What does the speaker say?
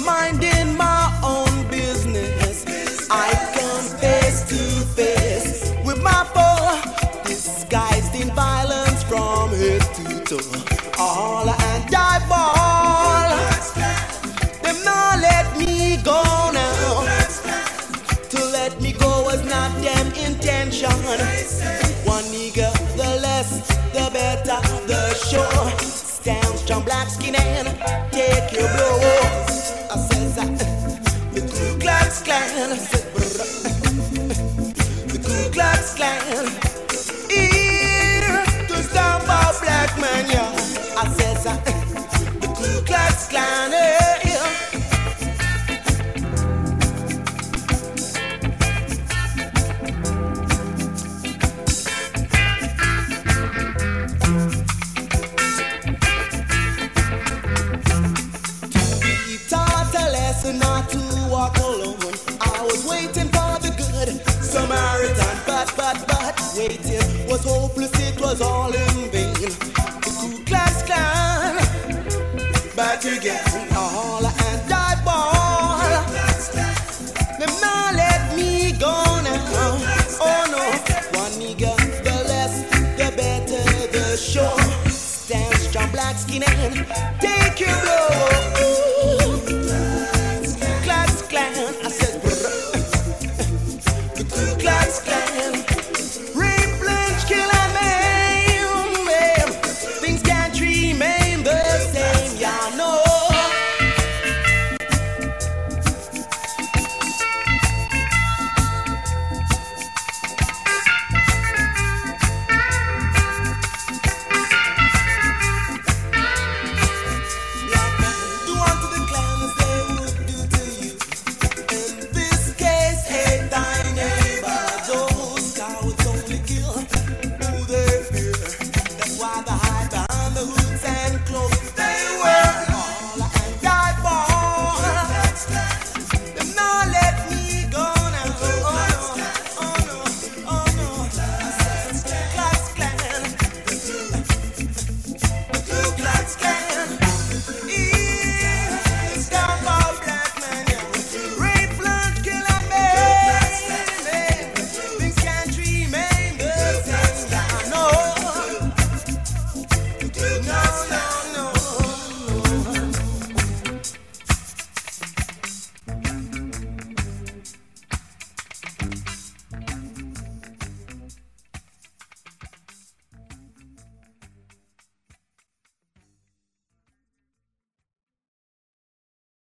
minding my own business. I come face to face with my foe, disguised in violence from head to toe. All and I ball. Them not let me go now. To let me go was not them intention. One nigga, the less, the better, the sure. Stand strong, black skin and take your blow. I says the Ku Klux Klan. I said, the Ku Klux Klan. Here to stop our black man, yeah. I says the Ku Klux Klan, yeah. Not to walk alone. I was waiting for the good Samaritan, but waiting was hopeless. It was all in vain. The Ku Klux Klan back again, all and I ball. Them not let me go now. Oh no, one nigga, the less, the better, the sure. Stand strong, black skin and take your blow.